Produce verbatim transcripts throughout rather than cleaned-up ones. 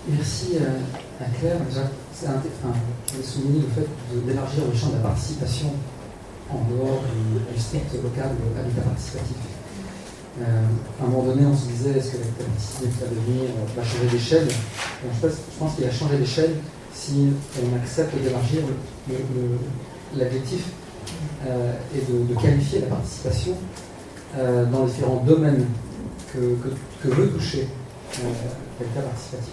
Merci à Claire. Déjà, c'est un, enfin, je vais souligner le fait d'élargir le champ de la participation en dehors du, du strict local de l'habitat participatif. Euh, à un moment donné, on se disait, est-ce que l'habitat participatif va devenir, va changer d'échelle? Je pense, je pense qu'il va changer d'échelle si on accepte d'élargir l'objectif euh, et de, de qualifier la participation euh, dans les différents domaines que, que, que veut toucher euh, l'habitat participatif.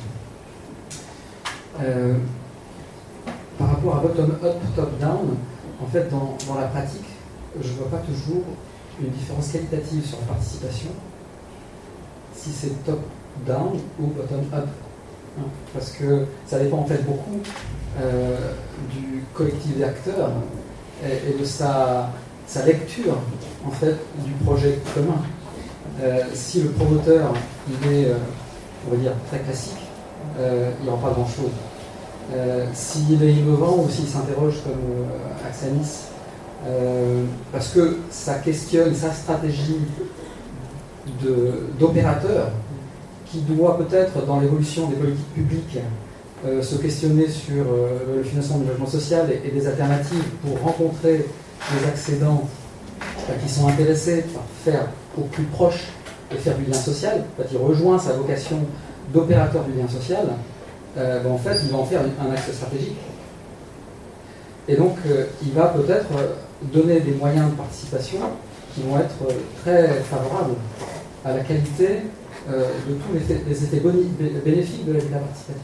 Euh, par rapport à bottom-up, top-down, en fait, dans, dans la pratique, je ne vois pas toujours une différence qualitative sur la participation, si c'est top-down ou bottom-up. Hein, parce que ça dépend en fait beaucoup euh, du collectif d'acteurs et, et de sa, sa lecture en fait du projet commun. Euh, si le promoteur il est, euh, on va dire, très classique, euh, il n'y aura pas grand-chose. Euh, s'il est innovant ou s'il s'interroge comme euh, Axanis, euh, parce que ça questionne sa stratégie de, d'opérateur qui doit peut-être, dans l'évolution des politiques publiques, euh, se questionner sur euh, le financement du logement social et, et des alternatives pour rencontrer les accédants euh, qui sont intéressés par faire au plus proche et faire du lien social. En fait, il rejoint sa vocation d'opérateur du lien social. Euh, ben en fait, il va en faire un axe stratégique. Et donc, euh, il va peut-être donner des moyens de participation qui vont être très favorables à la qualité euh, de tous les effets, les effets boni, bénéfiques de l'habitat participatif.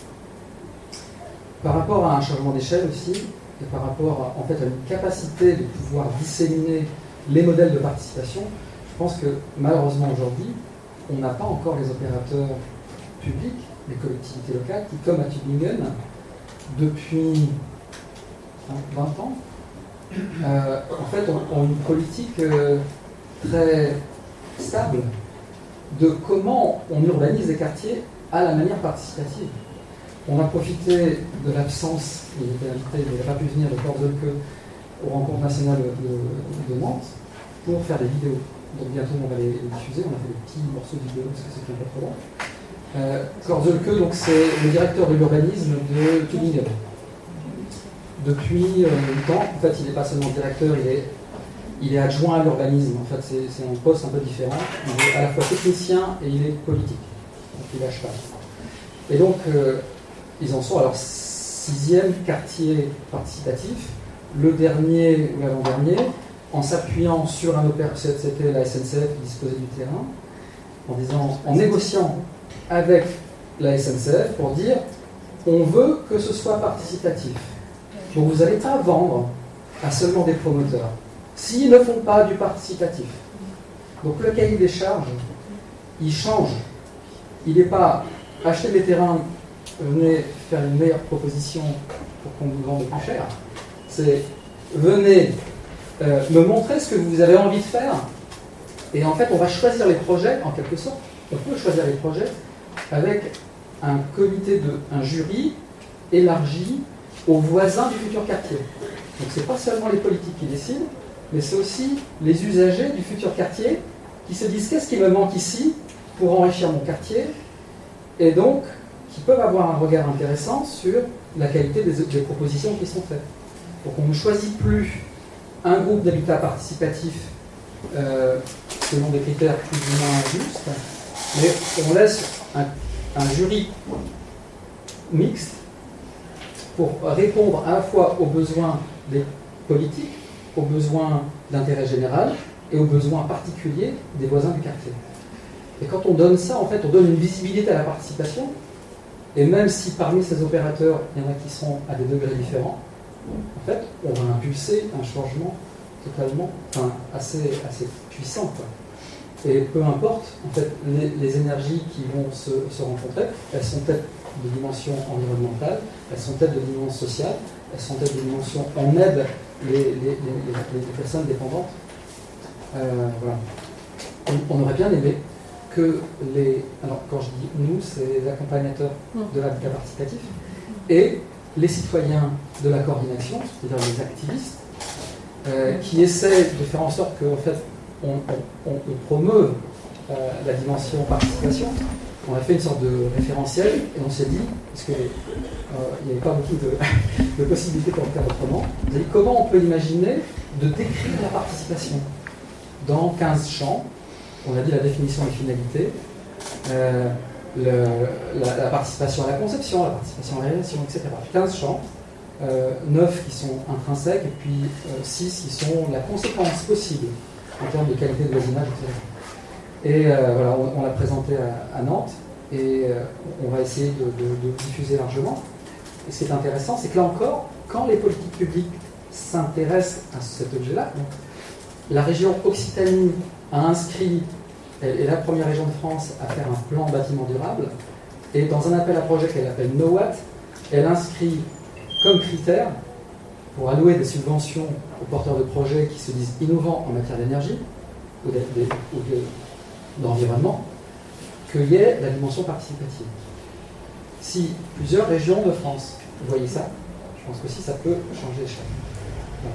Par rapport à un changement d'échelle aussi, et par rapport à, en fait, à une capacité de pouvoir disséminer les modèles de participation, je pense que malheureusement aujourd'hui, on n'a pas encore les opérateurs publics, les collectivités locales, qui, comme à Tübingen, depuis vingt ans, euh, en fait, ont, ont une politique euh, très stable de comment on urbanise les quartiers à la manière participative. On a profité de l'absence, il était invité, il n'a pas pu venir, de Korzelke aux rencontres nationales de, de, de Nantes pour faire des vidéos. Donc bientôt on va les, les diffuser, on a fait des petits morceaux de vidéos parce que c'était pas trop long. Euh, Korzelke, donc c'est le directeur de l'urbanisme de Tübingen. Depuis euh, longtemps, en fait, il n'est pas seulement directeur, il est, il est adjoint à l'urbanisme. En fait, c'est, c'est un poste un peu différent. Il est à la fois technicien et il est politique. Donc, il lâche pas. Et donc, euh, ils en sont à leur sixième quartier participatif, le dernier ou l'avant-dernier, en s'appuyant sur un opérateur, c'était la S N C F qui disposait du terrain, en disant, en négociant avec la S N C F pour dire, on veut que ce soit participatif. Donc vous n'allez pas vendre à seulement des promoteurs s'ils ne font pas du participatif. Donc le cahier des charges, il change. Il n'est pas acheter des terrains, venez faire une meilleure proposition pour qu'on vous vende plus cher. C'est venez euh, me montrer ce que vous avez envie de faire. Et en fait, on va choisir les projets, en quelque sorte. On peut choisir les projets avec un comité, de, un jury élargi aux voisins du futur quartier. Donc ce n'est pas seulement les politiques qui décident, mais c'est aussi les usagers du futur quartier qui se disent qu'est-ce qui me manque ici pour enrichir mon quartier, et donc qui peuvent avoir un regard intéressant sur la qualité des, des propositions qui sont faites. Donc on ne choisit plus un groupe d'habitat participatif euh, selon des critères plus ou moins justes, mais on laisse un, un jury mixte pour répondre à la fois aux besoins des politiques, aux besoins d'intérêt général et aux besoins particuliers des voisins du quartier. Et quand on donne ça, en fait, on donne une visibilité à la participation, et même si parmi ces opérateurs, il y en a qui sont à des degrés différents, en fait, on va impulser un changement totalement, enfin, assez, assez puissant, quoi. Et peu importe, en fait, les, les énergies qui vont se, se rencontrer, elles sont peut-être de dimension environnementale, elles sont peut-être de dimension sociale, elles sont peut-être de dimension on aide les, les, les, les, les personnes dépendantes. Euh, voilà. On, on aurait bien aimé que les... Alors, quand je dis nous, c'est les accompagnateurs de l'habitat participatif et les citoyens de la coordination, c'est-à-dire les activistes, euh, qui essaient de faire en sorte qu'en fait, on, on, on promeuve euh, la dimension participation. on a fait une sorte de référentiel et on s'est dit, parce qu'il euh, n'y avait pas beaucoup de, de possibilités pour le faire autrement, on s'est dit comment on peut imaginer de décrire la participation dans quinze champs. On a dit la définition des finalités, euh, le, la, la participation à la conception, la participation à la réalisation, et cetera. quinze champs, euh, neuf qui sont intrinsèques et puis euh, six qui sont la conséquence possible en termes de qualité de voisinage, et cetera. Et euh, voilà, on, on l'a présenté à, à Nantes et euh, on va essayer de, de, de diffuser largement. Et ce qui est intéressant, c'est que là encore, quand les politiques publiques s'intéressent à cet objet-là, donc, la région Occitanie a inscrit, elle est la première région de France à faire un plan bâtiment durable, et dans un appel à projet qu'elle appelle NOWAT, elle inscrit comme critère pour allouer des subventions aux porteurs de projets qui se disent innovants en matière d'énergie ou de, de, ou de, d'environnement, qu'il y ait la dimension participative. Si plusieurs régions de France voyaient ça, je pense qu'aussi ça peut changer l'échelle. Voilà.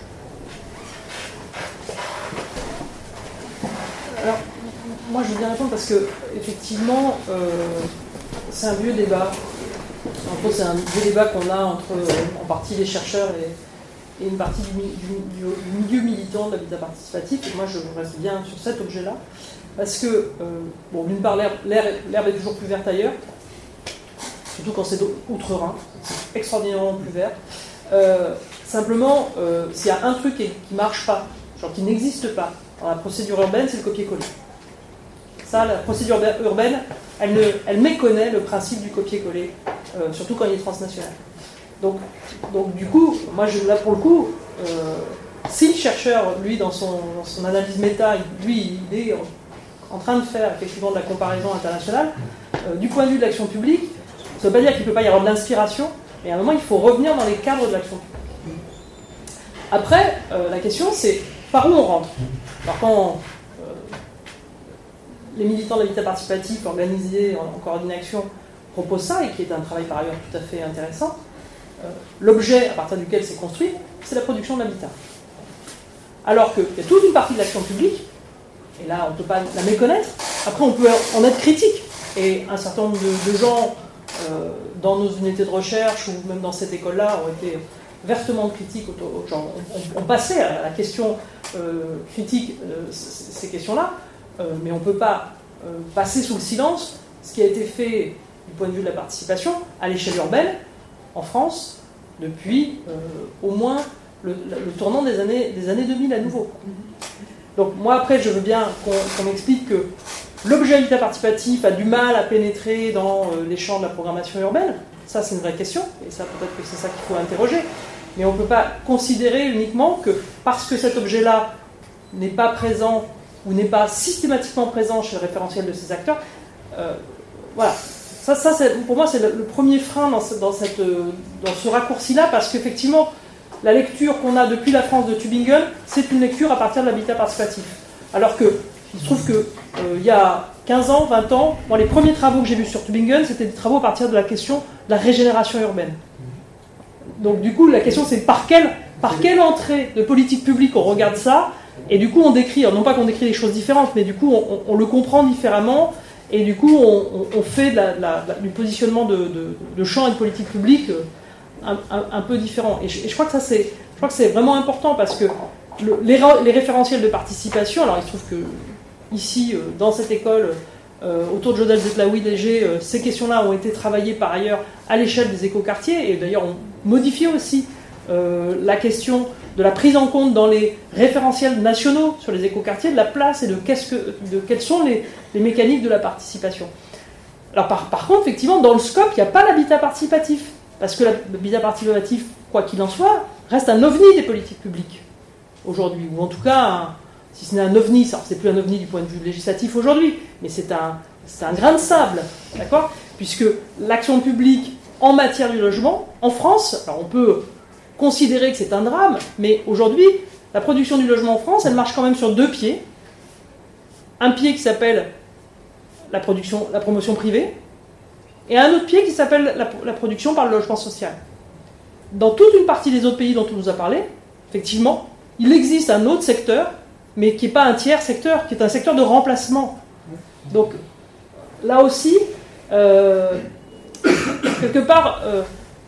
Alors, moi je veux bien répondre parce que, effectivement, euh, c'est un vieux débat. En gros, c'est un vieux débat qu'on a entre, euh, en partie, les chercheurs et, et une partie du, du, du milieu militant de l'habitat participatif. Et moi, je reste bien sur cet objet-là. Parce que, euh, bon, d'une part, l'herbe, l'herbe est toujours plus verte ailleurs, surtout quand c'est outre-Rhin, c'est extraordinairement plus vert. Euh, simplement, euh, s'il y a un truc qui ne marche pas, genre qui n'existe pas dans la procédure urbaine, c'est le copier-coller. Ça, la procédure urbaine, elle, ne, elle méconnaît le principe du copier-coller, euh, surtout quand il est transnational. Donc, donc du coup, moi, je, là, pour le coup, euh, si le chercheur, lui, dans son, dans son analyse méta, lui, il est en train de faire effectivement de la comparaison internationale, euh, du point de vue de l'action publique, ça ne veut pas dire qu'il ne peut pas y avoir de l'inspiration, mais à un moment, il faut revenir dans les cadres de l'action publique. Après, euh, la question, c'est par où on rentre. Alors quand euh, les militants de l'habitat participatif organisés en, en coordination proposent ça, et qui est un travail par ailleurs tout à fait intéressant, euh, l'objet à partir duquel c'est construit, c'est la production de l'habitat. Alors qu'il y a toute une partie de l'action publique, et là on ne peut pas la méconnaître, après on peut en être critique, et un certain nombre de, de gens euh, dans nos unités de recherche, ou même dans cette école-là, ont été vertement critiques, genre, on, on, on passait à la question euh, critique euh, ces questions-là, euh, mais on ne peut pas euh, passer sous le silence ce qui a été fait du point de vue de la participation à l'échelle urbaine en France depuis euh, au moins le, le tournant des années, des années deux mille à nouveau. Donc moi après je veux bien qu'on, qu'on m'explique que l'objet habitat participatif a du mal à pénétrer dans euh, les champs de la programmation urbaine. Ça c'est une vraie question, et ça peut-être que c'est ça qu'il faut interroger. Mais on ne peut pas considérer uniquement que parce que cet objet-là n'est pas présent ou n'est pas systématiquement présent chez le référentiel de ces acteurs, euh, voilà. Ça, ça c'est, pour moi, c'est le, le premier frein dans ce, dans cette, dans ce raccourci-là, parce qu'effectivement, la lecture qu'on a depuis la France de Tübingen, c'est une lecture à partir de l'habitat participatif. Alors que, il se trouve qu'il euh, y a quinze ans, vingt ans, moi, les premiers travaux que j'ai vus sur Tübingen, c'était des travaux à partir de la question de la régénération urbaine. Donc du coup, la question c'est par quelle, par quelle entrée de politique publique on regarde ça, et du coup on décrit, non pas qu'on décrit des choses différentes, mais du coup on, on, on le comprend différemment, et du coup on, on fait de la, de la, du positionnement de, de, de champ et de politique publique un, un, un peu différent. Et je, et je crois que ça c'est, je crois que c'est vraiment important, parce que le, les, les référentiels de participation, alors il se trouve que ici, dans cette école, Euh, autour de Jodel Zetlaoui Léger, euh, ces questions-là ont été travaillées par ailleurs à l'échelle des écoquartiers, et d'ailleurs on modifié aussi euh, la question de la prise en compte dans les référentiels nationaux sur les écoquartiers de la place et de, qu'est-ce que, de quelles sont les, les mécaniques de la participation. Alors par, par contre, effectivement, dans le scope, il n'y a pas l'habitat participatif, parce que l'habitat participatif, quoi qu'il en soit, reste un ovni des politiques publiques aujourd'hui, ou en tout cas un, si ce n'est un ovni, ça, c'est plus un ovni du point de vue législatif aujourd'hui, mais c'est un, c'est un grain de sable, d'accord ? Puisque l'action publique en matière du logement, en France, alors on peut considérer que c'est un drame, mais aujourd'hui, la production du logement en France, elle marche quand même sur deux pieds. Un pied qui s'appelle la, production, la promotion privée, et un autre pied qui s'appelle la, la production par le logement social. Dans toute une partie des autres pays dont on nous a parlé, effectivement, il existe un autre secteur, mais qui n'est pas un tiers secteur, qui est un secteur de remplacement. Donc, là aussi, euh, quelque part, euh,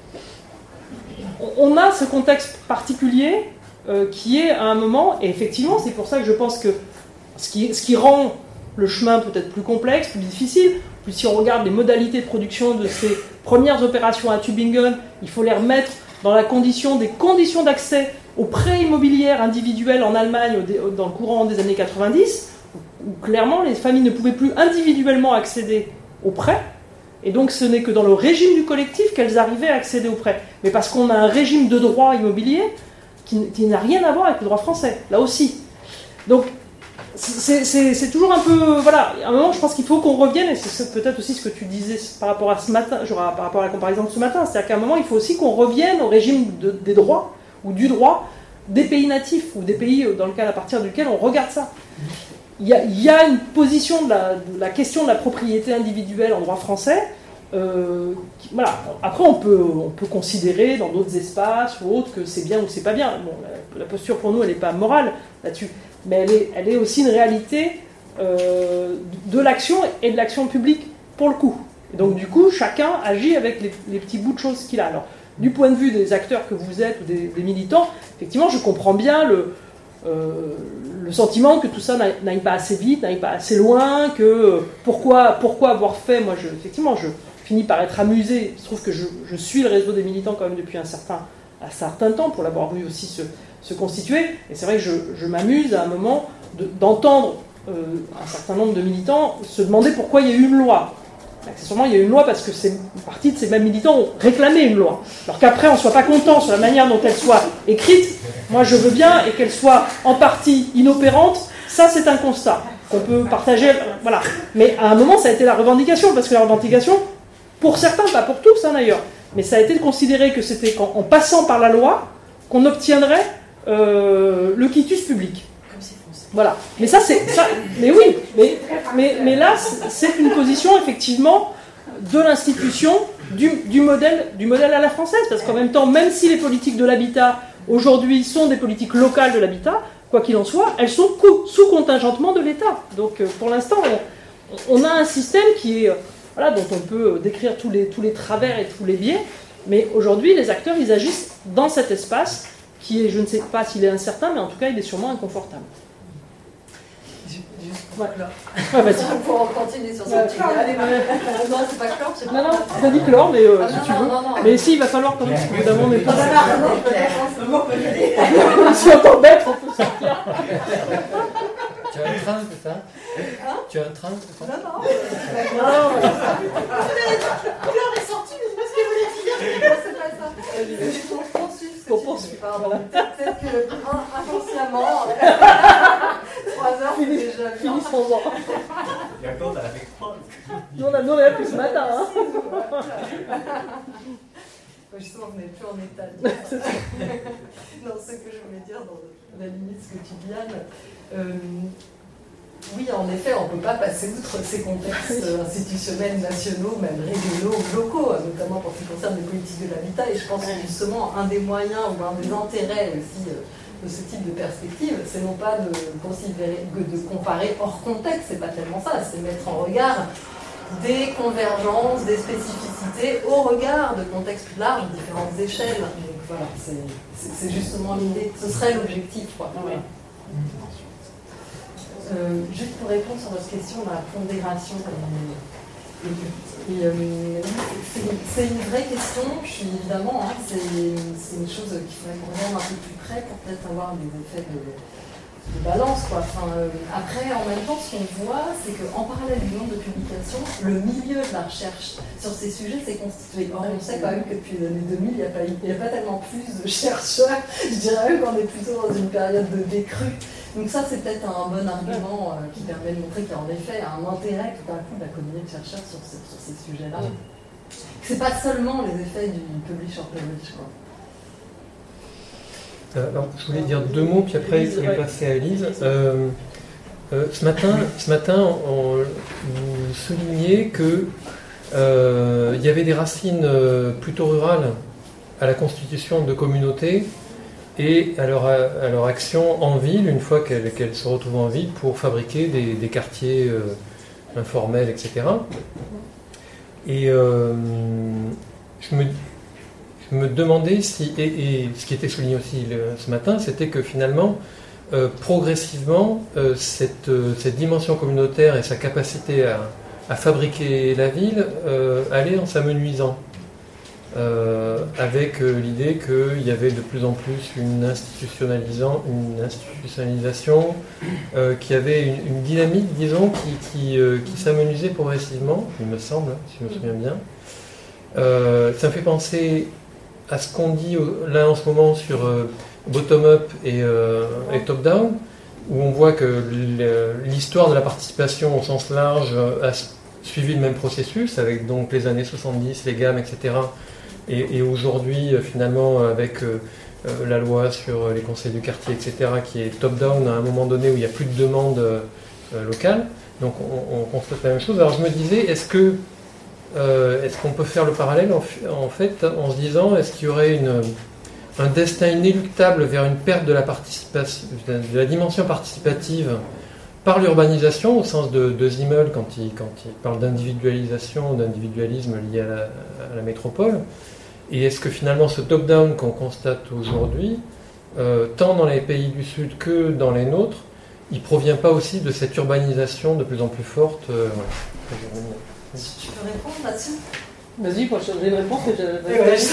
on a ce contexte particulier euh, qui est à un moment, et effectivement, c'est pour ça que je pense que ce qui, ce qui rend le chemin peut-être plus complexe, plus difficile, puis si on regarde les modalités de production de ces premières opérations à Tübingen, il faut les remettre dans la condition des conditions d'accès aux prêts immobiliers individuels en Allemagne dans le courant des années quatre-vingt-dix, où clairement les familles ne pouvaient plus individuellement accéder aux prêts, et donc ce n'est que dans le régime du collectif qu'elles arrivaient à accéder aux prêts. Mais parce qu'on a un régime de droit immobilier qui, qui n'a rien à voir avec le droit français, là aussi. Donc c'est, c'est, c'est toujours un peu... Voilà, à un moment je pense qu'il faut qu'on revienne, et c'est peut-être aussi ce que tu disais par rapport à ce matin, genre par rapport à la comparaison de ce matin, c'est-à-dire qu'à un moment il faut aussi qu'on revienne au régime de, des droits, ou du droit des pays natifs, ou des pays dans lequel, à partir duquel on regarde ça. Il y a, il y a une position de la, de la question de la propriété individuelle en droit français. Euh, qui, voilà. Après, on peut, on peut considérer dans d'autres espaces ou autres que c'est bien ou c'est pas bien. Bon, la, la posture pour nous, elle n'est pas morale là-dessus, mais elle est, elle est aussi une réalité euh, de l'action et de l'action publique pour le coup. Et donc, du coup, chacun agit avec les, les petits bouts de choses qu'il a. Alors, du point de vue des acteurs que vous êtes ou des, des militants, effectivement, je comprends bien le Euh, le sentiment que tout ça n'aille pas assez vite, n'aille pas assez loin, que euh, pourquoi, pourquoi avoir fait, moi je, effectivement je finis par être amusé, il se trouve que je, je suis le réseau des militants quand même depuis un certain, un certain temps, pour l'avoir vu aussi se, se constituer, et c'est vrai que je, je m'amuse à un moment de, d'entendre euh, un certain nombre de militants se demander pourquoi il y a eu une loi. Accessoirement, il y a eu une loi parce que c'est une partie de ces mêmes militants ont réclamé une loi. Alors qu'après, on ne soit pas content sur la manière dont elle soit écrite, moi je veux bien, et qu'elle soit en partie inopérante, ça c'est un constat qu'on peut partager. Voilà. Mais à un moment, ça a été la revendication, parce que la revendication, pour certains, pas pour tous hein, d'ailleurs, mais ça a été de considérer que c'était en, en passant par la loi qu'on obtiendrait euh, le quitus public. Voilà, mais ça c'est ça, mais oui, mais, mais, mais là c'est une position effectivement de l'institution du, du, modèle, du modèle à la française, parce qu'en même temps, même si les politiques de l'habitat aujourd'hui sont des politiques locales de l'habitat, quoi qu'il en soit, elles sont sous contingentement de l'État. Donc pour l'instant, on, on a un système qui est, voilà, dont on peut décrire tous les, tous les travers et tous les biais, mais aujourd'hui les acteurs ils agissent dans cet espace qui est, je ne sais pas s'il est incertain, mais en tout cas il est sûrement inconfortable. Juste pour clore. Ouais, vas-y. Pour continuer sur cette petite ouais. Non, c'est pas clore, c'est pas. Non, non, t'as dit clore, mais euh, ah, si non, tu non, veux. Non, non, mais si, il va falloir quand même, parce qu'évidemment, on n'est pas. Non, non, non, c'est bon, on peut y aller. Si on t'embête, on peut sortir. Tu as un train, c'est ça hein? Tu as un train, c'est ça Non, non. Non, mais... Clore est sorti, mais c'est pas ce qu'elle voulait dire. Non, c'est pas ça. C'est pour poursuivre ce que Pour tu poursuivre. dis. Pardon. Peut-être que inconsciemment, trois heures, c'est déjà bien. Finissons-en. Et encore, t'as fait trois. Nous, on a nous, on a plus ce matin. Hein. Justement, vous n'êtes plus en état de dire. Non, ce que je voulais dire, dans la limite, ce que tu dis, Anne, euh, oui, en effet, on ne peut pas passer outre ces contextes institutionnels, nationaux, même régionaux, locaux, notamment pour ce qui concerne les politiques de l'habitat. Et je pense que justement, un des moyens ou un des intérêts aussi de ce type de perspective, c'est non pas de considérer, de comparer hors contexte, c'est pas tellement ça, c'est mettre en regard des convergences, des spécificités au regard de contextes plus larges, différentes échelles. Donc voilà, c'est, c'est, c'est justement l'idée, ce serait l'objectif, quoi. Ouais. Euh, juste pour répondre sur votre question de la pondération, et, et, euh, c'est, c'est une vraie question, je suis évidemment, hein, c'est, c'est une chose qu'il faudrait qu'on regarde un peu plus près pour peut-être avoir des effets de, de balance, quoi. Enfin, euh, après, en même temps, ce qu'on voit, c'est qu'en parallèle du nombre de publications, le milieu de la recherche sur ces sujets s'est constitué. Or, on sait quand même que depuis les années deux mille, il n'y a, a pas tellement plus de chercheurs. Je dirais même qu'on est plutôt dans une période de décrue. Donc ça, c'est peut-être un bon argument euh, qui permet de montrer qu'il y a en effet un intérêt tout d'un coup de la communauté de chercheurs sur, ce, sur ces sujets-là. C'est pas seulement les effets du publish or publish, quoi. Alors, je voulais dire deux mots, puis après je vais passer à Elise. Euh, euh, ce matin, ce matin on, vous soulignez qu'il euh, y avait des racines plutôt rurales à la constitution de communautés et à leur, à leur action en ville, une fois qu'elles, qu'elles se retrouvent en ville, pour fabriquer des, des quartiers euh, informels, et cetera. Et euh, je, me, je me demandais si, et, et ce qui était souligné aussi le, ce matin, c'était que finalement, euh, progressivement, euh, cette, euh, cette dimension communautaire et sa capacité à, à fabriquer la ville euh, allait en s'amenuisant. Euh, avec euh, l'idée qu'il y avait de plus en plus une, institutionnalisant, une institutionnalisation, euh, qui avait une, une dynamique, disons, qui, qui, euh, qui s'amenuisait progressivement, il me semble, si je me souviens bien. Euh, ça me fait penser à ce qu'on dit là en ce moment sur euh, bottom-up et, euh, et top-down, où on voit que l'histoire de la participation au sens large a suivi le même processus, avec donc les années soixante-dix, les gammes, et cetera, Et, et aujourd'hui, finalement, avec euh, la loi sur les conseils du quartier, et cetera, qui est top-down à un moment donné où il n'y a plus de demande euh, locale, donc on, on constate la même chose. Alors je me disais, est-ce que euh, est-ce qu'on peut faire le parallèle en, en fait en se disant, est-ce qu'il y aurait une, un destin inéluctable vers une perte de la participation, de la dimension participative par l'urbanisation, au sens de, de Simmel, quand il, quand il parle d'individualisation, d'individualisme lié à la, à la métropole. Et est-ce que finalement ce top-down qu'on constate aujourd'hui, euh, tant dans les pays du Sud que dans les nôtres, il ne provient pas aussi de cette urbanisation de plus en plus forte euh, voilà. Tu peux répondre là-dessus ? Vas-y, moi j'ai une réponse, mais j'ai ouais, ouais.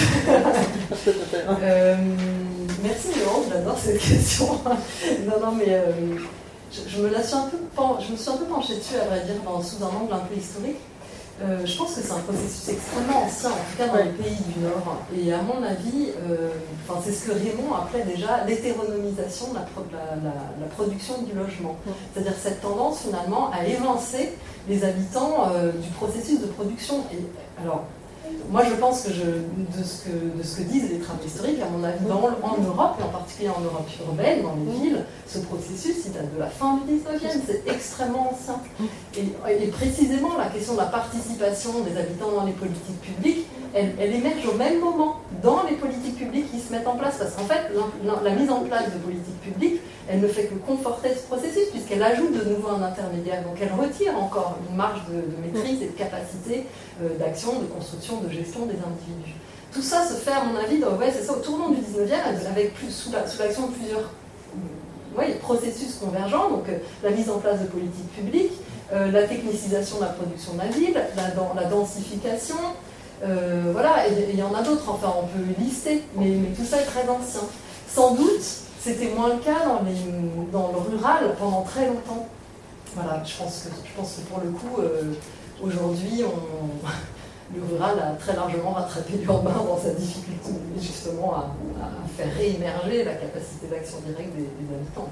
euh, Merci Léon, j'adore cette question. non, non, mais euh, je, je, me la suis un peu pen... je me suis un peu penchée dessus, à vrai dire, dans, sous un angle un peu historique. Euh, je pense que c'est un processus extrêmement ancien, en tout cas dans ouais. les pays du Nord. Et à mon avis, euh, c'est ce que Raymond appelait déjà l'hétéronomisation de la, pro la, la, la production du logement. Ouais. C'est-à-dire cette tendance finalement à évincer les habitants euh, du processus de production. Et, alors, moi je pense que, je, de, ce que de ce que disent les travaux historiques, à mon avis, dans, en Europe, et en particulier en Europe urbaine, dans les villes, ce processus, il date de la fin du dix-neuvième, c'est extrêmement ancien. Et, et précisément, la question de la participation des habitants dans les politiques publiques, elle, elle émerge au même moment, dans les politiques publiques qui se mettent en place. Parce qu'en fait, la, la, la mise en place de politiques publiques, elle ne fait que conforter ce processus, puisqu'elle ajoute de nouveau un intermédiaire. Donc elle retire encore une marge de, de maîtrise et de capacité euh, d'action, de construction, de gestion des individus. Tout ça se fait, à mon avis, dans, ouais, c'est ça, au tournant du dix-neuvième, avec plus, sous l'action la, de plusieurs ouais, processus convergents, donc euh, la mise en place de politiques publiques, euh, la technicisation de la production de la ville, la, la densification, euh, voilà, et il y en a d'autres, enfin on peut lister, mais, mais tout ça est très ancien. Sans doute, c'était moins le cas dans, les, dans le rural pendant très longtemps. Voilà, je pense que, je pense que pour le coup, euh, aujourd'hui, on... le rural a très largement rattrapé l'urbain dans sa difficulté justement à, à faire réémerger la capacité d'action directe des, des habitants.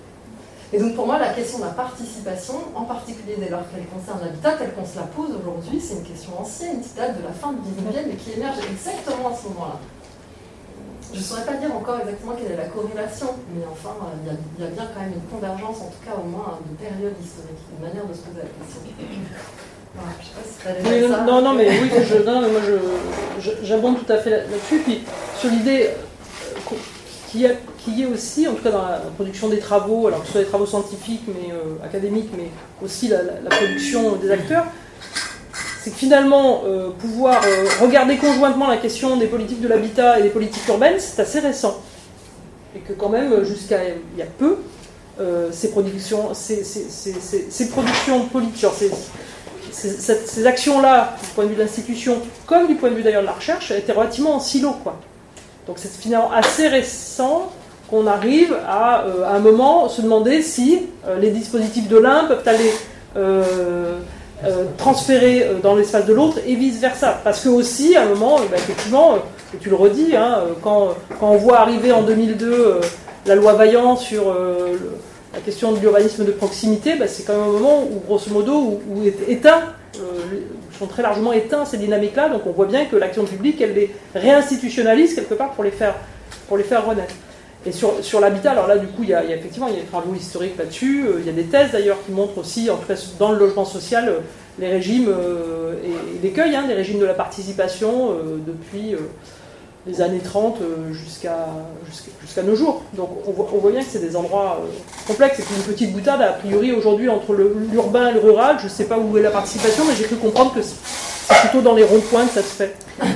Et donc pour moi, la question de la participation, en particulier dès lors qu'elle concerne l'habitat, telle qu'on se la pose aujourd'hui, c'est une question ancienne qui date de la fin du dix-neuvième et qui émerge exactement à ce moment-là. Je ne saurais pas dire encore exactement quelle est la corrélation, mais enfin, il y, y a bien quand même une convergence, en tout cas au moins de périodes historiques, une manière de se poser la question. Voilà, je sais pas si tu oui, ça. Non, non, mais oui, je, non, mais moi je, je, j'abonde tout à fait là-dessus. Puis sur l'idée euh, qu'il y, qu y ait aussi, en tout cas dans la production des travaux, alors que ce soit des travaux scientifiques, mais euh, académiques, mais aussi la, la, la production des acteurs, c'est que finalement, euh, pouvoir euh, regarder conjointement la question des politiques de l'habitat et des politiques urbaines, c'est assez récent. Et que quand même, jusqu'à il y a peu, euh, ces productions, ces, ces, ces, ces, ces productions politiques, genre ces, ces, ces, ces actions-là, du point de vue de l'institution, comme du point de vue d'ailleurs de la recherche, étaient relativement en silo, quoi. Donc c'est finalement assez récent qu'on arrive à, euh, à un moment, se demander si euh, les dispositifs de l'un peuvent aller... Euh, Euh, transférer euh, dans l'espace de l'autre et vice-versa. Parce que aussi, à un moment, euh, bah, effectivement, euh, et tu le redis, hein, euh, quand, quand on voit arriver en deux mille deux euh, la loi Vaillant sur euh, le, la question de l'urbanisme de proximité, bah, c'est quand même un moment où, grosso modo, où, où est éteint, euh, sont très largement éteints ces dynamiques-là, donc on voit bien que l'action publique, elle les réinstitutionnalise quelque part pour les faire, pour les faire renaître. Et sur, sur l'habitat, alors là, du coup, il y a, il y a effectivement il y a des travaux historiques là-dessus. Euh, il y a des thèses d'ailleurs qui montrent aussi, en tout cas dans le logement social, euh, les régimes euh, et, et l'écueil hein, des régimes de la participation euh, depuis euh, les années trente euh, jusqu'à jusqu'à, jusqu'à nos jours. Donc on voit, on voit bien que c'est des endroits euh, complexes. C'est une petite boutade, a priori, aujourd'hui, entre le, l'urbain et le rural. Je ne sais pas où est la participation, mais j'ai cru comprendre que c'est plutôt dans les ronds-points que ça se fait.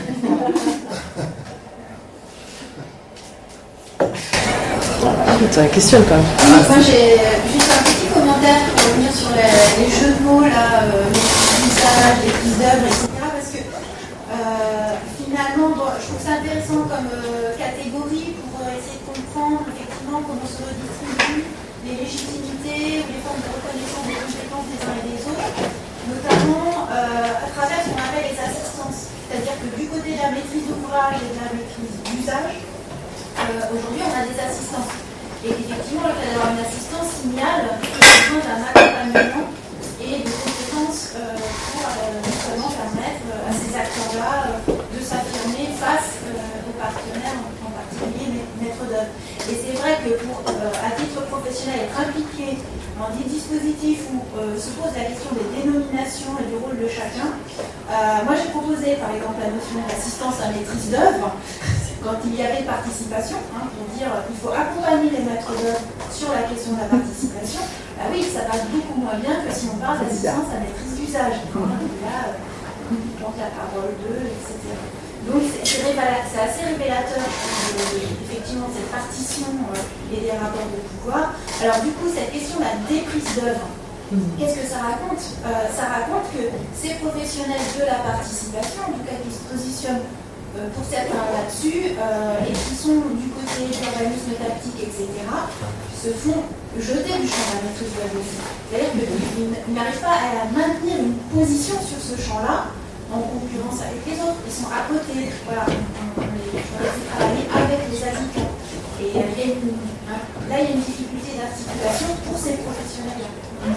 Ça questionne quand même. Oui, moi j'ai juste un petit commentaire pour revenir sur les, les jeux de mots, là, euh, les usages, les prises d'œuvre, et cetera. Parce que euh, finalement, bon, je trouve ça intéressant comme euh, catégorie pour essayer de comprendre effectivement comment se redistribuent les légitimités ou les formes de reconnaissance des compétences des uns et des autres, notamment euh, à travers ce qu'on appelle les assistances. C'est-à-dire que du côté de la maîtrise d'ouvrage et de la maîtrise d'usage, euh, aujourd'hui on a des assistances. Et effectivement, le fait d'avoir une assistance signale qu'il y a besoin d'un accompagnement et de compétences euh, pour euh, justement permettre euh, à ces acteurs-là euh, de s'affirmer face euh, aux partenaires, en particulier les maîtres d'œuvre. Et c'est vrai que pour, euh, à titre professionnel, être impliqué dans des dispositifs où euh, se pose la question des dénominations et du rôle de chacun, euh, moi j'ai proposé par exemple la notion d'assistance à maîtrise d'œuvre. Quand il y avait participation, hein, pour dire qu'il faut accompagner les maîtres d'œuvre sur la question de la participation, bah oui, ça passe beaucoup moins bien que si on parle d'assistance à maîtrise d'usage. Hein, là, on porte la parole d'eux, et cetera. Donc c'est, c'est, c'est assez révélateur de, de, effectivement de cette partition euh, et des rapports de pouvoir. Alors du coup, cette question de la déprise d'œuvre, qu'est-ce que ça raconte euh, Ça raconte que ces professionnels de la participation, en tout cas qui se positionnent Euh, pour certains là-dessus, euh, et qui sont du côté d'urbanisme tactique, et cetera, se font jeter du champ de la maîtrise de la musique. C'est-à-dire qu'ils n'arrivent pas à maintenir une position sur ce champ-là en concurrence avec les autres. Ils sont à côté. Voilà, on, on les travailler avec les habitants. Et euh, il y a une, hein, là, il y a une difficulté d'articulation pour ces professionnels-là.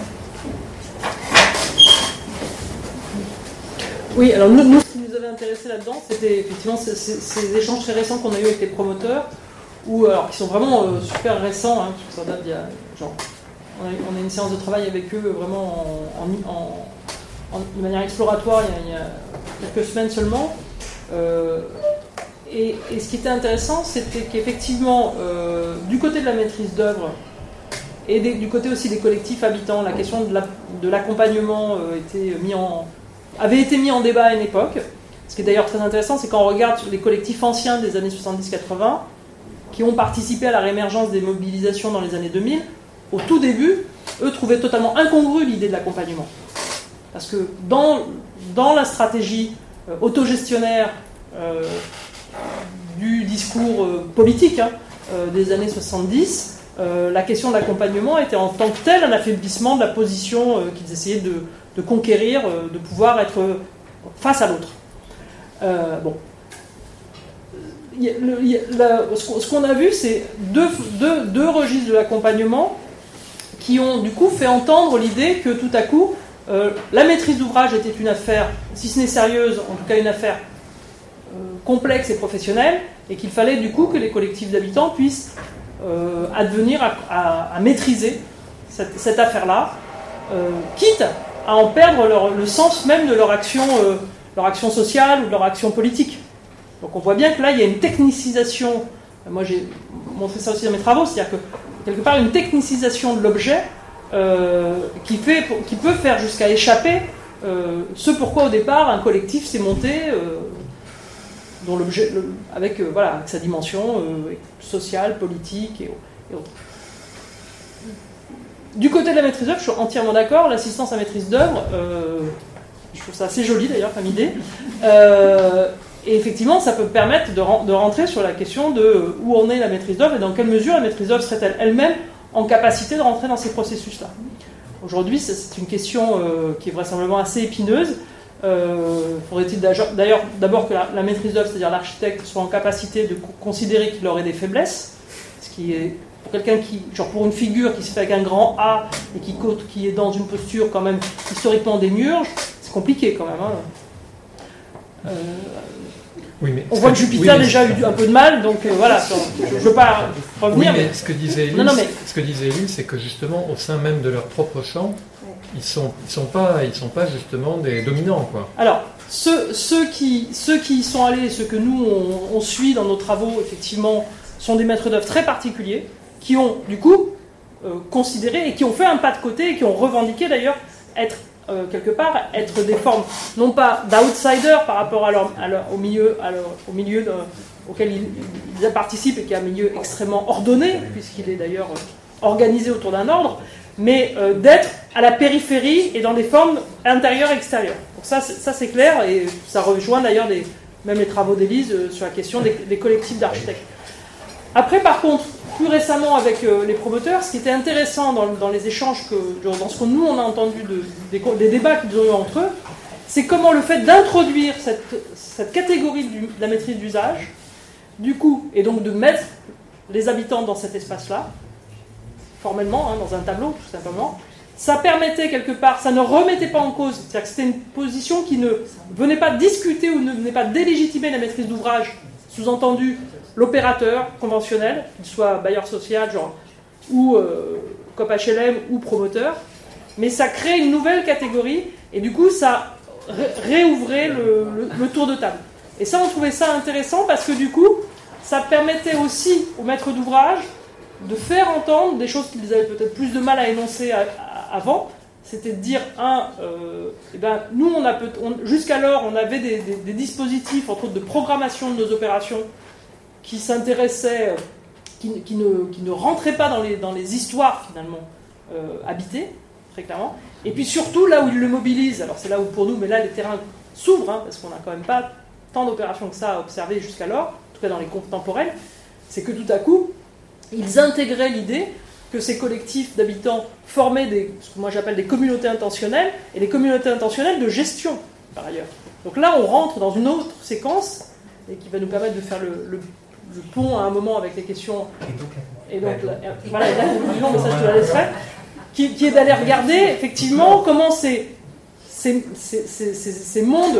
Oui, alors nous, nous, ce qui nous avait intéressé là-dedans, c'était effectivement ces, ces, ces échanges très récents qu'on a eu avec les promoteurs, où, alors, qui sont vraiment euh, super récents, hein, parce que ça date d'il y a, genre, on a, on a une séance de travail avec eux vraiment en, en, en, de manière exploratoire il y a, il y a quelques semaines seulement. Euh, et, et ce qui était intéressant, c'était qu'effectivement, euh, du côté de la maîtrise d'œuvre, et des, du côté aussi des collectifs habitants, la question de, la, de l'accompagnement euh, était mis en... avait été mis en débat à une époque. Ce qui est d'ailleurs très intéressant, c'est quand on regarde les collectifs anciens des années soixante-dix quatre-vingts, qui ont participé à la réémergence des mobilisations dans les années deux mille, au tout début, eux trouvaient totalement incongrue l'idée de l'accompagnement. Parce que dans, dans la stratégie euh, autogestionnaire euh, du discours euh, politique hein, euh, des années soixante-dix, euh, la question de l'accompagnement était en tant que tel un affaiblissement de la position euh, qu'ils essayaient de de conquérir, de pouvoir être face à l'autre. Euh, bon. Il y a, le, il y a, la, ce qu'on a vu, c'est deux, deux, deux registres de l'accompagnement qui ont du coup fait entendre l'idée que tout à coup, euh, la maîtrise d'ouvrage était une affaire, si ce n'est sérieuse, en tout cas une affaire euh, complexe et professionnelle, et qu'il fallait du coup que les collectifs d'habitants puissent euh, advenir à, à, à maîtriser cette, cette affaire-là, euh, quitte à en perdre leur, le sens même de leur action, euh, leur action sociale ou de leur action politique. Donc on voit bien que là, il y a une technicisation, moi j'ai montré ça aussi dans mes travaux, c'est-à-dire que quelque part une technicisation de l'objet euh, qui, fait, qui peut faire jusqu'à échapper euh, ce pourquoi au départ un collectif s'est monté, euh, dont l'objet, le, avec, euh, voilà, avec sa dimension euh, sociale, politique et, et autres. Du côté de la maîtrise d'œuvre, je suis entièrement d'accord. L'assistance à maîtrise d'œuvre, euh, je trouve ça assez joli d'ailleurs comme idée. Euh, et effectivement, ça peut permettre de, de rentrer sur la question de où en est la maîtrise d'œuvre et dans quelle mesure la maîtrise d'œuvre serait-elle elle-même en capacité de rentrer dans ces processus-là. Aujourd'hui, c'est une question euh, qui est vraisemblablement assez épineuse. Euh, faudrait-il d'ailleurs d'abord que la, la maîtrise d'œuvre, c'est-à-dire l'architecte, soit en capacité de considérer qu'il aurait des faiblesses, ce qui est pour quelqu'un qui, genre pour une figure qui se fait avec un grand A et qui, qui est dans une posture quand même historiquement démiurge, c'est compliqué quand même. Hein. Euh, oui, mais on voit que Jupiter oui, déjà a eu un peu de mal, donc euh, voilà, je ne veux pas revenir. Oui, mais, mais ce que disait Élise, non, non, mais... ce que disait Élise, c'est que justement au sein même de leur propre champ, ils sont, ils sont pas, ils sont pas justement des dominants, quoi. Alors, ceux, ceux qui, ceux qui y sont allés, ceux que nous on, on suit dans nos travaux, effectivement, sont des maîtres d'œuvre très particuliers, qui ont, du coup, euh, considéré et qui ont fait un pas de côté et qui ont revendiqué d'ailleurs être euh, quelque part, être des formes, non pas d'outsiders par rapport à leur, à leur, au milieu, à leur, au milieu de, auquel ils, ils participent et qui est un milieu extrêmement ordonné, puisqu'il est d'ailleurs organisé autour d'un ordre, mais euh, d'être à la périphérie et dans des formes intérieures et extérieures. Donc ça, c'est, ça, c'est clair, et ça rejoint d'ailleurs des, même les travaux d'Élise euh, sur la question des, des collectifs d'architectes. Après, par contre, plus récemment avec euh, les promoteurs, ce qui était intéressant dans, dans les échanges, que, dans ce que nous on a entendu de, des, des débats qu'ils ont eu entre eux, c'est comment le fait d'introduire cette, cette catégorie du, de la maîtrise d'usage, du coup, et donc de mettre les habitants dans cet espace-là, formellement, hein, dans un tableau, tout simplement, ça permettait quelque part, ça ne remettait pas en cause, c'est-à-dire que c'était une position qui ne venait pas discuter ou ne venait pas délégitimer la maîtrise d'ouvrage, sous-entendu l'opérateur conventionnel, qu'il soit bailleur social, genre, ou euh, C O P H L M ou promoteur, mais ça crée une nouvelle catégorie, et du coup, ça ré- réouvrait le, le, le tour de table. Et ça, on trouvait ça intéressant, parce que du coup, ça permettait aussi aux maîtres d'ouvrage de faire entendre des choses qu'ils avaient peut-être plus de mal à énoncer à, à, avant. C'était de dire, un, euh, eh ben, nous, on a peut, on, jusqu'alors, on avait des, des, des dispositifs, entre autres, de programmation de nos opérations, qui s'intéressaient, qui, qui, ne, qui ne rentraient pas dans les, dans les histoires, finalement, euh, habitées, très clairement. Et puis surtout, là où ils le mobilisent, alors c'est là où pour nous, mais là, les terrains s'ouvrent, hein, parce qu'on n'a quand même pas tant d'opérations que ça à observer jusqu'alors, en tout cas dans les contemporaines, c'est que tout à coup, ils intégraient l'idée que ces collectifs d'habitants formaient des, ce que moi j'appelle des communautés intentionnelles, et des communautés intentionnelles de gestion, par ailleurs. Donc là, on rentre dans une autre séquence, et qui va nous permettre de faire le, le, le pont à un moment avec les questions. Et donc, la, voilà, la conclusion, mais ça je te la laisserai, qui, qui est d'aller regarder, effectivement, comment ces, ces, ces, ces, ces, ces mondes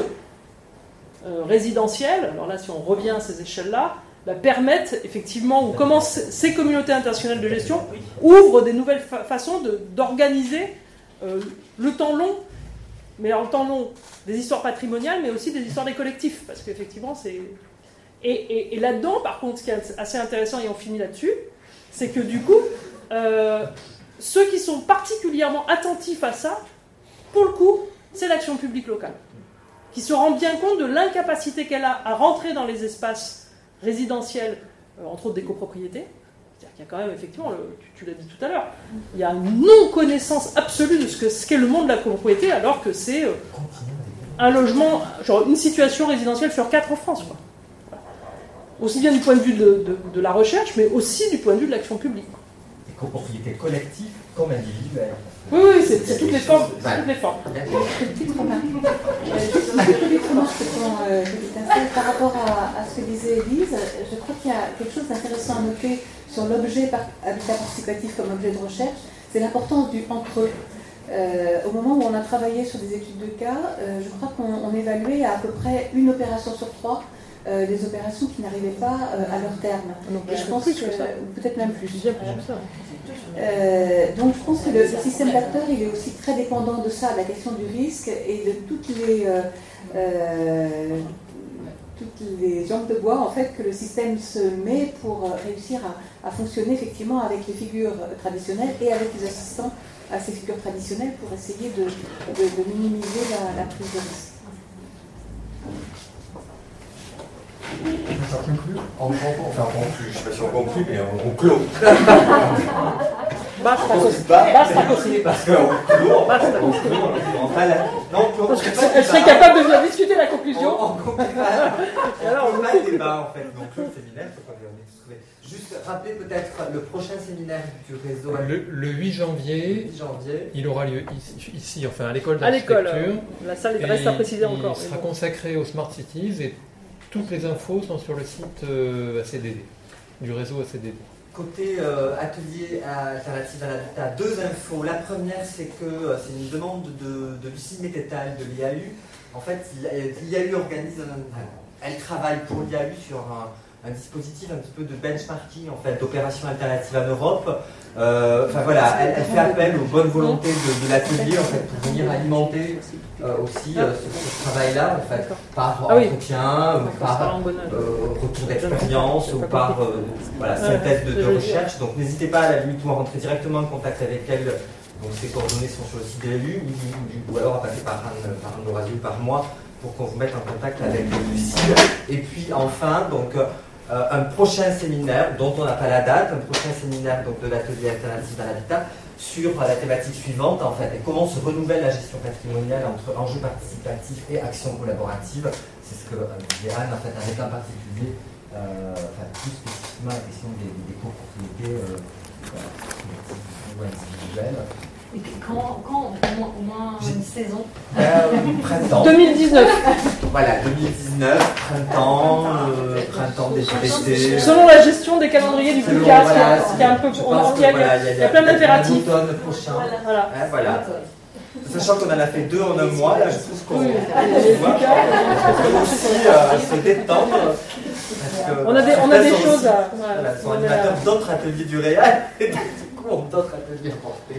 euh, résidentiels, alors là, si on revient à ces échelles-là, bah, permettent effectivement, ou comment ces communautés intentionnelles de gestion ouvrent des nouvelles fa- façons de, d'organiser euh, le temps long, mais alors le temps long des histoires patrimoniales, mais aussi des histoires des collectifs, parce qu'effectivement, c'est... Et, et, et là-dedans, par contre, ce qui est assez intéressant, et on finit là-dessus, c'est que du coup, euh, ceux qui sont particulièrement attentifs à ça, pour le coup, c'est l'action publique locale, qui se rend bien compte de l'incapacité qu'elle a à rentrer dans les espaces résidentiels, euh, entre autres des copropriétés. C'est-à-dire qu'il y a quand même, effectivement, le, tu, tu l'as dit tout à l'heure, il y a une non-connaissance absolue de ce, que, ce qu'est le monde de la copropriété, alors que c'est euh, un logement, genre une situation résidentielle sur quatre en France, quoi. Voilà. Aussi bien du point de vue de, de, de la recherche, mais aussi du point de vue de l'action publique. Des copropriétés collectives comme individuelles. Oui, oui, c'est, c'est toutes les formes. C'est toutes les formes. Petite remarque. Juste une petite remarque euh, par rapport à, à ce que disait Élise, je crois qu'il y a quelque chose d'intéressant à noter sur l'objet par, habitat participatif comme objet de recherche, c'est l'importance du entre eux. Euh, au moment où on a travaillé sur des études de cas, euh, je crois qu'on on évaluait à, à peu près une opération sur trois euh, des opérations qui n'arrivaient pas euh, à leur terme. Donc, et je pense plus que, que ça. ou peut-être même plus. Bien plus que ça. Euh, donc je pense que le, le système d'acteurs il est aussi très dépendant de ça, de la question du risque et de toutes les euh, euh, toutes les jambes de bois en fait que le système se met pour réussir à, à fonctionner effectivement avec les figures traditionnelles et avec les assistants à ces figures traditionnelles pour essayer de, de, de minimiser la, la prise de risque. Ça conclut en conclut, enfin on conclut, je ne sais pas si on conclut, mais on, on clôt. Basta On così. conclut pas, Basta mais così. parce qu'on clôt, on Basta on così. clôt, on fera la... Non, on Parce conclut pas qu'elle le serait débat. capable de bien discuter la conclusion. On, on conclut pas, Et alors, on on conclut pas conclut le débat en fait, donc le séminaire, faut pas qu'on ait tous trouvé. Juste rappeler peut-être le prochain séminaire du réseau Le, le huit janvier, huit janvier. il aura lieu ici, ici, enfin à l'école À l'école, d'architecture. euh, la salle Et reste à préciser il encore. Il mais sera bon. consacré aux Smart Cities et toutes les infos sont sur le site euh, A C D D, du réseau A C D D. Côté euh, atelier alternative à l'habitat, deux infos. La première, c'est que euh, c'est une demande de, de Lucie Mététal de l'I A U. En fait, l'I A U organise un, elle travaille pour l'I A U sur un, un dispositif un petit peu de benchmarking en fait, d'opérations alternatives en Europe. Euh, enfin voilà, elle, elle fait appel aux bonnes volontés de, de l'atelier en fait, pour venir alimenter euh, aussi euh, ce, ce travail-là en fait, par Ah oui. entretien, ou par euh, retour d'expérience ou par euh, voilà, synthèse de, de recherche. Donc n'hésitez pas à la limite ou à rentrer directement en contact avec elle Donc ces coordonnées sont sur le site de l'E L U, ou, ou alors à passer par un, par un Eurasio par mois pour qu'on vous mette en contact avec Lucille. Et puis enfin, donc, euh, un prochain séminaire dont on n'a pas la date, un prochain séminaire donc, de l'atelier alternatif dans l'habitat sur la thématique suivante, en fait, et comment se renouvelle la gestion patrimoniale entre enjeux participatifs et actions collaboratives. C'est ce que euh, disait Anne, en fait, avec en particulier, euh, enfin, plus spécifiquement la question des, des copropriétés euh, collectives ou individuelles. Et quand, quand au moins, au moins une saison euh, Printemps. deux mille dix-neuf. Voilà, deux mille dix-neuf, printemps, euh, printemps des d'été. Selon la gestion des calendriers du Selon, P C A S, voilà, il y a un peu, je on- pense il y a, que, voilà, il y a plein d'impératifs. L'automne prochain. Voilà. Hein, voilà. Sachant qu'on en a fait deux en un mois, là, je trouve qu'on Oui. on peut aussi euh, se détendre. Parce que On a des, on a des certains sont choses aussi- à. Voilà, sont on a- animateurs d'autres ateliers du Réal et donc, du coup, ont d'autres ateliers à porter.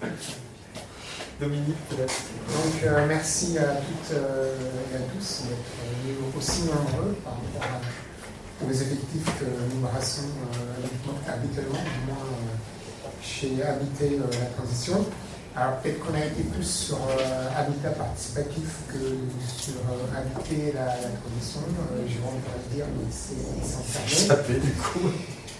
Dominique, peut-être. Donc euh, merci à toutes euh, et à tous d'être aussi nombreux par rapport à- aux effectifs que nous brassons euh, habituellement, du moins euh, chez Habiter euh, la Transition. Alors peut-être qu'on a été plus sur euh, Habitat participatif que sur euh, Habiter la, la Transition. Euh, Jérôme pourrait le dire, mais c'est Ça fait du coup.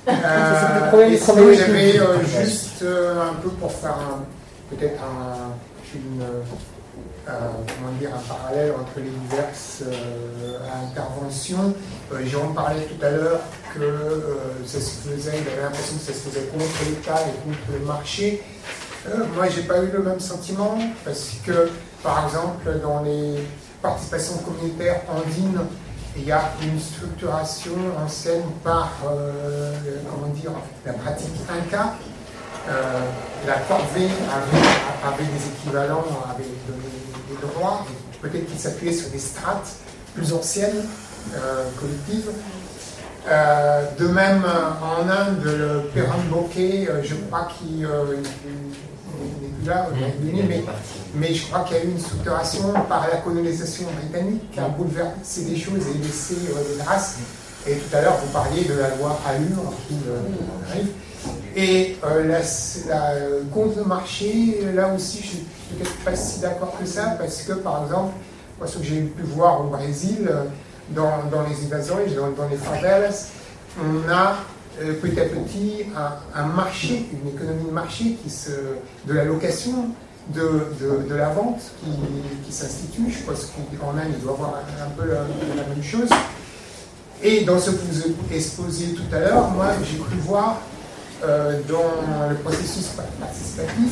Euh, et sinon, j'avais euh, juste euh, un peu pour faire un, peut-être un, une, euh, comment dire, un parallèle entre les diverses euh, interventions. Euh, Jérôme parlait tout à l'heure que euh, ça se faisait, il avait l'impression que ça se faisait contre l'État et contre le marché. Euh, moi, j'ai pas eu le même sentiment parce que, par exemple, dans les participations communautaires andines, il y a une structuration ancienne par, euh, comment dire, la pratique Inca. Euh, la corvée avait, avait des équivalents, avait des, des droits, peut-être qu'ils s'appuyaient sur des strates plus anciennes, euh, collectives. Euh, de même, en Inde, le Perunboke, euh, je crois qu'il euh, n'est plus là, il est venu, mais, mais je crois qu'il y a eu une structuration par la colonisation britannique qui a bouleversé des choses et laissé euh, des traces. Et tout à l'heure, vous parliez de la loi Allure qui euh, arrive. Et euh, la, la, contre le marché, là aussi, je ne suis peut-être pas si d'accord que ça, parce que, par exemple, moi, ce que j'ai pu voir au Brésil, dans, dans les évasions, dans, dans les favelas, on a euh, petit à petit un, un marché, une économie de marché, qui se, de la location, de, de, de la vente qui, qui s'institue. Je pense qu'en Inde, il doit y avoir un, un peu la, la même chose. Et dans ce que vous exposiez tout à l'heure, moi, j'ai cru voir Euh, dans le processus participatif,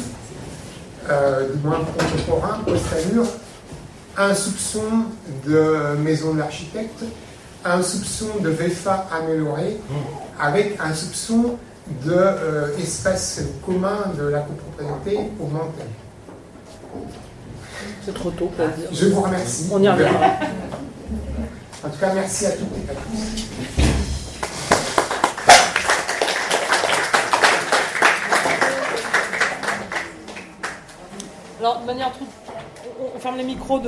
euh, du moins contemporain, post-Allure, un soupçon de maison de l'architecte, un soupçon de V F A amélioré, avec un soupçon d'espace euh, commun de la copropriété augmenté. C'est trop tôt pour le dire. Je vous remercie. On y reviendra. En tout cas, merci à toutes et à tous. Alors, de manière toute, on ferme les micros de